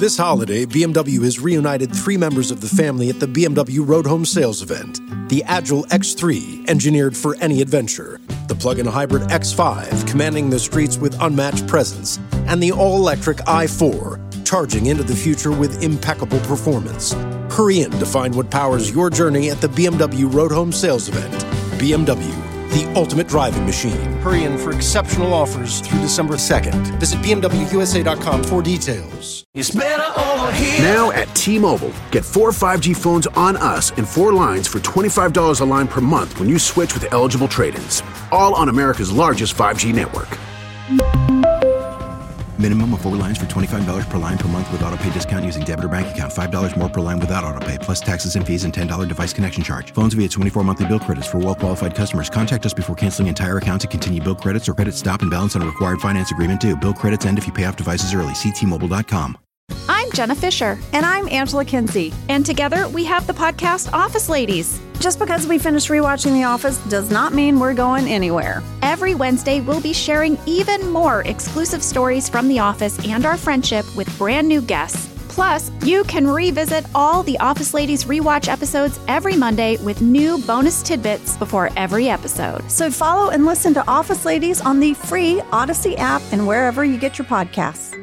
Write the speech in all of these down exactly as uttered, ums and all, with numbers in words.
This holiday, B M W has reunited three members of the family at the B M W Road Home Sales event. The Agile X three, engineered for any adventure. The plug-in hybrid X five, commanding the streets with unmatched presence. And the all-electric i four, charging into the future with impeccable performance. Hurry in to find what powers your journey at the B M W Road Home Sales event. B M W, the ultimate driving machine. Hurry in for exceptional offers through December second. Visit B M W U S A dot com for details. It's better over here. Now at T-Mobile, get four five G phones on us and four lines for twenty-five dollars a line per month when you switch with eligible trade-ins. All on America's largest five G network. Minimum of four lines for twenty-five dollars per line per month with autopay discount using debit or bank account. five dollars more per line without autopay, plus taxes and fees and ten dollars device connection charge. Phones via twenty-four monthly bill credits for well-qualified customers. Contact us before canceling entire account to continue bill credits or credit stop and balance on a required finance agreement due. Bill credits end if you pay off devices early. See T Mobile dot com. I'm Jenna Fisher. And I'm Angela Kinsey. And together we have the podcast Office Ladies. Just because we finished rewatching The Office does not mean we're going anywhere. Every Wednesday, we'll be sharing even more exclusive stories from The Office and our friendship with brand new guests. Plus, you can revisit all the Office Ladies rewatch episodes every Monday with new bonus tidbits before every episode. So follow and listen to Office Ladies on the free Odyssey app and wherever you get your podcasts.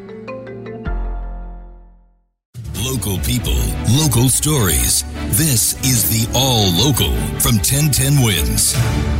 Local people, local stories. This is the All Local from ten ten Wins.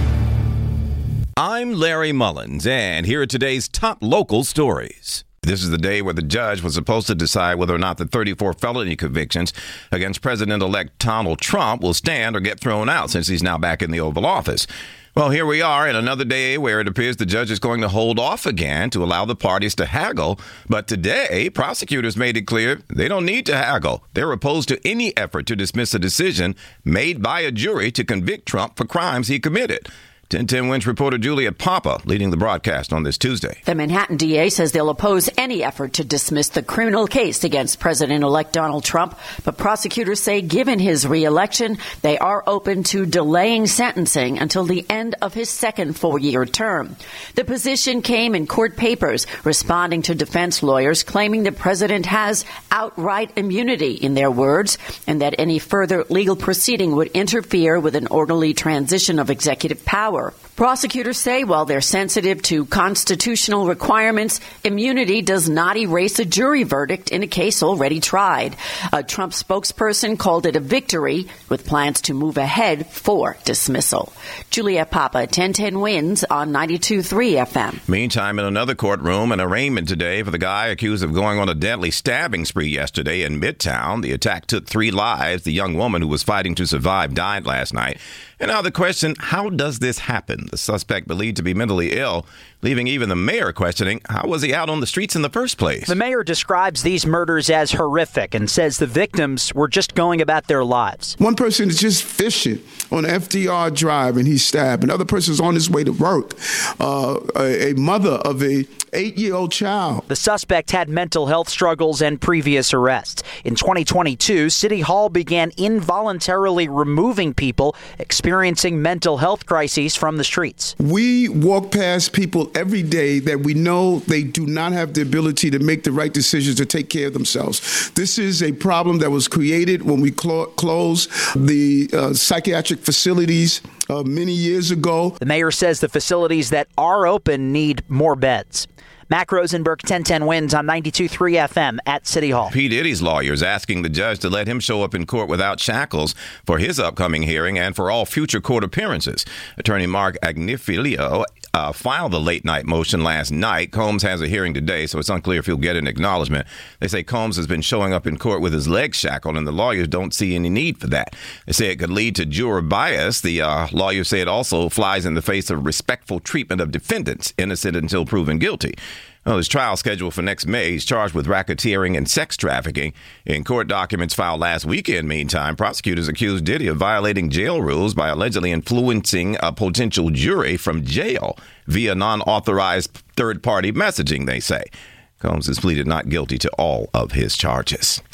I'm Larry Mullins, and here are today's top local stories. This is the day where the judge was supposed to decide whether or not the thirty-four felony convictions against President-elect Donald Trump will stand or get thrown out since he's now back in the Oval Office. Well, here we are in another day where it appears the judge is going to hold off again to allow the parties to haggle. But today, prosecutors made it clear they don't need to haggle. They're opposed to any effort to dismiss a decision made by a jury to convict Trump for crimes he committed. ten ten Wins reporter Juliet Papa leading the broadcast on this Tuesday. The Manhattan D A says they'll oppose any effort to dismiss the criminal case against President-elect Donald Trump. But prosecutors say given his re-election, they are open to delaying sentencing until the end of his second four-year term. The position came in court papers responding to defense lawyers claiming the president has outright immunity, in their words, and that any further legal proceeding would interfere with an orderly transition of executive power. Prosecutors say while they're sensitive to constitutional requirements, immunity does not erase a jury verdict in a case already tried. A Trump spokesperson called it a victory, with plans to move ahead for dismissal. Juliet Papa, ten ten Wins on ninety-two point three F M. Meantime, in another courtroom, an arraignment today for the guy accused of going on a deadly stabbing spree yesterday in Midtown. The attack took three lives. The young woman who was fighting to survive died last night. And now the question, how does this happen? The suspect believed to be mentally ill, leaving even the mayor questioning, how was he out on the streets in the first place? The mayor describes these murders as horrific and says the victims were just going about their lives. One person is just fishing on F D R Drive and he's stabbed. Another person is on his way to work. Uh, a, a mother of a eight-year-old child. The suspect had mental health struggles and previous arrests. In twenty twenty-two, City Hall began involuntarily removing people experiencing mental health crises from the streets. We walk past people every day that we know they do not have the ability to make the right decisions to take care of themselves. This is a problem that was created when we clo- closed the uh, psychiatric facilities uh, many years ago. The mayor says the facilities that are open need more beds. Mac Rosenberg, ten ten Wins on ninety-two point three F M at City Hall. P. Diddy's lawyers asking the judge to let him show up in court without shackles for his upcoming hearing and for all future court appearances. Attorney Mark Agnifilo uh, filed the late-night motion last night. Combs has a hearing today, so it's unclear if he'll get an acknowledgement. They say Combs has been showing up in court with his legs shackled, and the lawyers don't see any need for that. They say it could lead to juror bias. The uh, lawyers say it also flies in the face of respectful treatment of defendants, innocent until proven guilty. Well, his trial scheduled for next May. He's charged with racketeering and sex trafficking. In court documents filed last weekend, meantime, prosecutors accused Diddy of violating jail rules by allegedly influencing a potential jury from jail via non-authorized third-party messaging, they say. Combs has pleaded not guilty to all of his charges.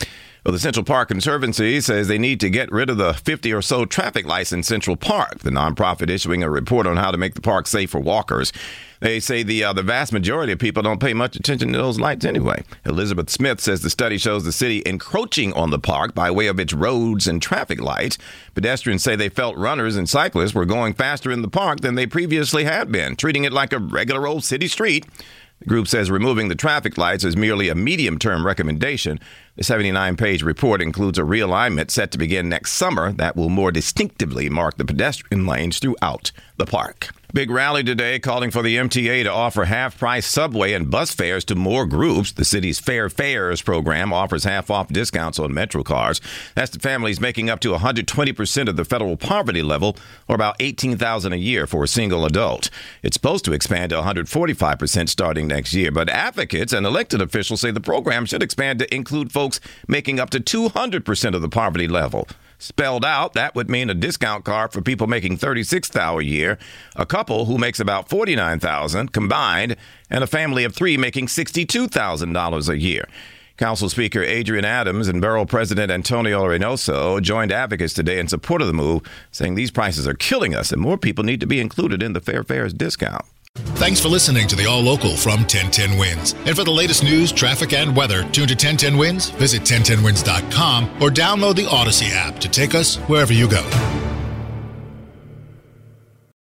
Well, the Central Park Conservancy says they need to get rid of the fifty or so traffic lights in Central Park, the nonprofit issuing a report on how to make the park safe for walkers. They say the uh, the vast majority of people don't pay much attention to those lights anyway. Elizabeth Smith says the study shows the city encroaching on the park by way of its roads and traffic lights. Pedestrians say they felt runners and cyclists were going faster in the park than they previously had been, treating it like a regular old city street. The group says removing the traffic lights is merely a medium-term recommendation. The seventy-nine page report includes a realignment set to begin next summer that will more distinctively mark the pedestrian lanes throughout the park. Big rally today calling for the M T A to offer half-price subway and bus fares to more groups. The city's Fair Fares program offers half-off discounts on Metro cars. That's to families making up to one hundred twenty percent of the federal poverty level, or about eighteen thousand dollars a year for a single adult. It's supposed to expand to one hundred forty-five percent starting next year, but advocates and elected officials say the program should expand to include folks making up to two hundred percent of the poverty level. Spelled out, that would mean a discount card for people making thirty-six thousand dollars a year, a couple who makes about forty-nine thousand dollars combined, and a family of three making sixty-two thousand dollars a year. Council Speaker Adrian Adams and Borough President Antonio Reynoso joined advocates today in support of the move, saying these prices are killing us and more people need to be included in the Fair Fares discount. Thanks for listening to the All Local from ten ten Wins. And for the latest news, traffic, and weather, tune to ten ten Wins, visit ten ten wins dot com, or download the Odyssey app to take us wherever you go.